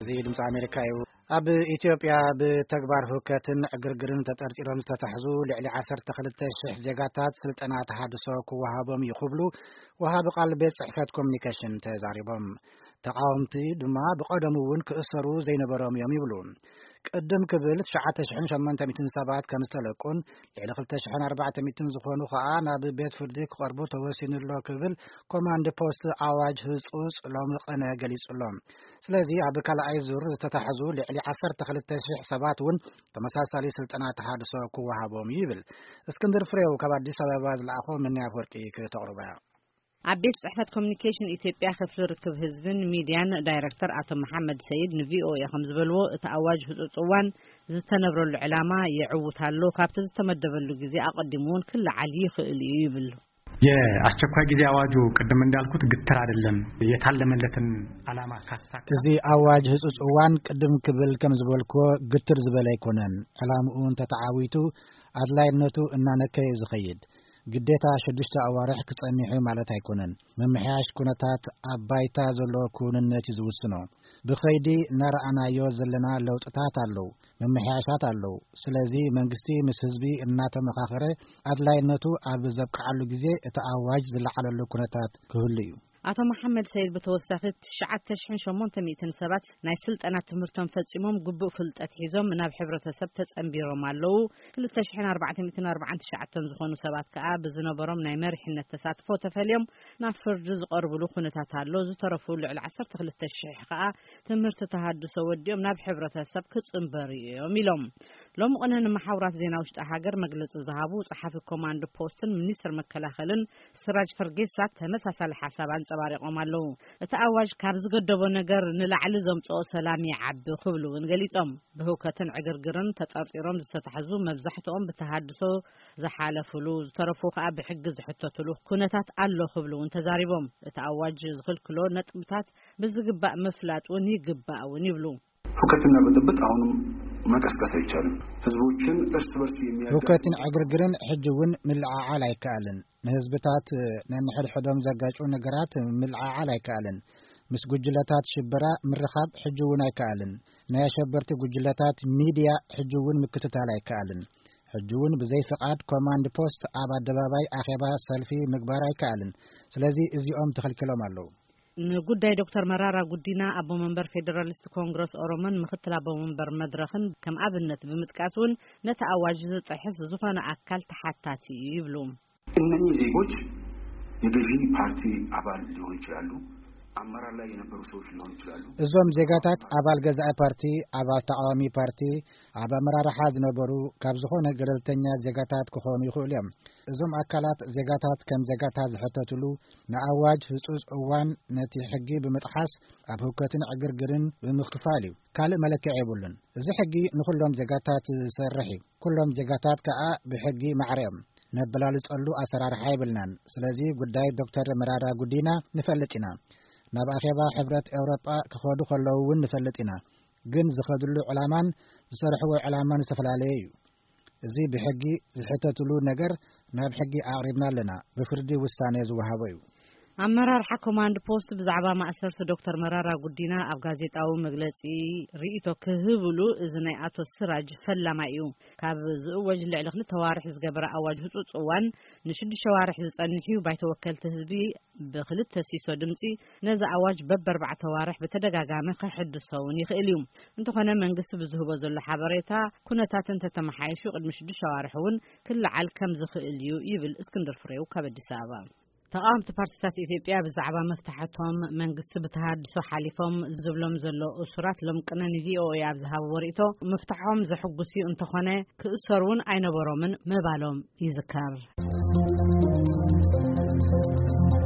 زي دمس أمريكا أب إثيوبيا بتكبر هوكتن أجرجرن تتأرجرهم تتحزو لعلي عصر تخلت الشح زيجاتات سلطنا تحدثوك وهابهم يخبلوا وهاب قلب صحفات كومنيكيشن تزاربهم تقاومتي دما بقدمون كأسروا زي نبرهم يوم يبلون قدم كبل 9800 كمستلقون يعني 2400 زخونو خا ناب بيت فردي قربو توسين له كبل كوماند بوست اواج هصوص لمقنا غليص لهم ስለዚህ ኣብ ካልኣይ ዙር ተታሕዙ ልዕሊ 12000 ሰባት ውን ተመሳሳሊ ስልጠና ተሓድሶ ክወሃቦም ይብል እስክንድር ፍሬው ካብ አዲስ አበባ ዝለኣኾ ምን ያፈርቂ ከተቅርባ عبيد صحفة كوميونيكيشن إثيوبيا خفل ركب حزبن ميديان دايركتور عطا محمد سيد نفيو يخمز بلو تأواج هزوان زتنبرو العلامة يعوتالو كابت زتمدبلو جزي أقدمون كل علي خيلي يبلو አስቸኳይ ጊዜ አዋጁ ቀደም እንዳልኩት ግትር አይደለም የታለመለትን አላማ ካሳካ እዚ አዋጅ ህጹጽዋን ቀደም ክብል ከም ዝበልኮ ግትር ዝበለ ይኮነን አላሙን ተተዓዊቱ አድላይነቱ እናነከየ ዝኸይድ ግዴታ 6 አዋርሕ ክጸኒሑ ማለት አይኮነን መምሕያሽ ኩነታት አባይታ ዘሎ ኩንነት ይዝውስኖ ብኸይዲ ነራአናዮ ዘለና ለውጥታት አለው መምሕያሻት አለው ስለዚ መንግስቲ ምስ ህዝቢ እናተመኻኸረ አድላይነቱ ኣብ ዘብቃዓሉ ጊዜ ተአዋጅ ዝለዓለሉ ኩነታት ክህሉ እዩ አቶ መሐመድ ሰይድ በተወሳኺት 9800 ሰባት ናይ ስልጠና ትምህርቶም ፈጺሞም ግቡእ ፍልጠት ሒዞም ናብ ሕብረተሰብ ተጸምቢሮም ኣለው 2449 ዝኾኑ ሰባት ከዓ ብዝነበሮም ናይ መሪሕነት ተሳትፎ ተፈልዮም ናብ ፍርዲ ዝቐርብሉ ኩነታት ኣሎ ዝተረፉ ልዕሊ 12000 ከዓ ትምህርቲ ተሃድሶ ወዲኦም ናብ ሕብረተሰብ ክጽምበሩ እዮም ኢሎም ሎም ቀነን ማሕበራት ዜና ውሽጣ ሃገር መግለጽ ዝሃቡ ጸሓፊ ኮማንድ ፖስትን ሚኒስትር መከላኸልን ስራጅ ፈርጌሳ ተመሳሳሊ ሓሳብ አንጸባሪቆም ኣለው እቲ ኣዋጅ ካብ ዝገደቦ ነገር ንላዕሊ ዘምጽኦ ሰላም ይዓቢ ክብሉ እንገሊጾም ብህውከትን ዕግርግርን ተጠርጢሮም ዝተታሕዙ መብዛሕትኦም ብተሃድሶ ዝሓለፉሉ ዝተረፉ ከዓ ብሕጊ ዝሕተትሉ ኩነታት ኣሎ ክብሉ እንተዛሪቦም እቲ ኣዋጅ ዝኽልክሎ ነጥብታት ብዝግባእ መፍላጥውን ይግባእውን ይብሉ ሁከትና ብጥብጥ አሁንም መቀስቀስ አይቻልም ህዝቦችን እርስ በርስ የሚያጋጭ ሁከትን ዕግርግርን ሕጅውን ምልዓዓል አይካልን ንህዝብታት ነንሕድሕዶም ዘጋጩ ነገራት ምልዓዓል አይካልን ምስ ጉጅለታት ሽበራ ምርኻብ ሕጅውን አይካልን ናይ ሸበርቲ ጉጅለታት ሚዲያ ሕጅውን ምክትታል አይካልን ሕጅውን ብዘይ ፍቃድ ኮማንድ ፖስት ኣብ አደባባይ አኼባ ሰልፊ ምግባር አይካልን ስለዚ እዚኦም ተኸልክሎም ኣለው ንጉዳይ ዶክተር መራራ ጉዲና አቦ መንበር ፌደራሊስት ኮንግረስ ኦሮሞን ምክትል አቦ መንበር መድረኽን ከም አብነት በመጥቀስውን ነታ አዋጅ ዝጽሕፍ ዝኾነ አካል ተሓታቲ ይብሉ እነኚህ ዜጎች የገዢ ፓርቲ አባል ሊሆኑ ይችላሉ አመራር ላይ የነበሩ ሰዎች ሊሆኑ ይችላሉ እዞም ዜጋታት አባል ገዛኢ ፓርቲ አባል ተቃዋሚ ፓርቲ አባመራራ ሐዝ ነበሩ ካብ ዝኾነ ገለልተኛ ዜጋታት ክኾኑ ይኽእሉ እዮም እዞም አካላት ዜጋታት ከም ዜጋታት ዝሕተትሉ ንአዋጅ ህጹጽ እዋን ነቲ ሕጊ ብምጥሓስ ኣብ ህውከትን ዕግርግርን ብምክፋል እዩ ካልእ መለክዕ የብሉን እዚ ሕጊ ንኹሎም ዜጋታት ዝሰርሕ እዩ ኩሎም ዜጋታት ከዓ ብሕጊ ማዕረዮም ነበላልጸሉ ኣሰራርሓ ይብልናን ስለዚ ጉዳይ ዶክተር መራራ ጉዲና ንፈልጥ ኢና ናብ አኼባ ሕብረት ኤውሮጳ ክኸዱ ከለውን ንፈልጥ ኢና ግን ዝኸድሉ ዕላማን ዝሰርሕዎ ዕላማን ዝተፈላለዩ እዩ እዚ ብሕጊ ዝሕተትሉ ነገር ናብ ሕጊ ኣቕሪብና ኣለና ብፍርዲ ውሳኔ ዝወሃቦ እዩ አመራር ኮማንድ ፖስት ብዛዕባ ማእሰርት ዶክተር መራራ ጉዲና ኣብ ጋዜጣዊ መግለጺ ርእይቶ ክህብሉ እዚ ናይ አቶ ስራጅ ፈላማ እዩ ካብ ዝእወጅ ልዕሊ 2 ተዋርሕ ዝገበረ ኣዋጅ ህጹጽ እዋን ን6 ተዋርሕ ዝጸንሑ ባይተወከልቲ ህዝቢ ብ2 ሲሶ ድምጺ ነዚ ኣዋጅ በ4 ተዋርሕ በተደጋጋሚ ክሕድሰውን ይኽእል እዩ እንተኾነ መንግስቲ ብዝህቦ ዘሎ ሓበሬታ ኩነታትን ተተመሓይሹ ቅድሚ 6 ተዋርሕ እውን ክልዓል ከም ዝኽእል እዩ ይብል እስክንድር ፍሬው ካብ አዲስ አበባ ተቃዋምቲ ፓርቲታት ኢትዮጵያ ብዛዕባ መፍታሕቶም መንግስቲ ብተሃድሶ ሓሊፎም ዝብሎም ዘሎ እሱራት ሎም ቅነን ቪኦኤ ኣብ ዝሃቦ ወሪቶ መፍታሕቶም ዘሕጉስ እንተኾነ ክእሰሩን ኣይነበሮምን መባሎም ይዝከር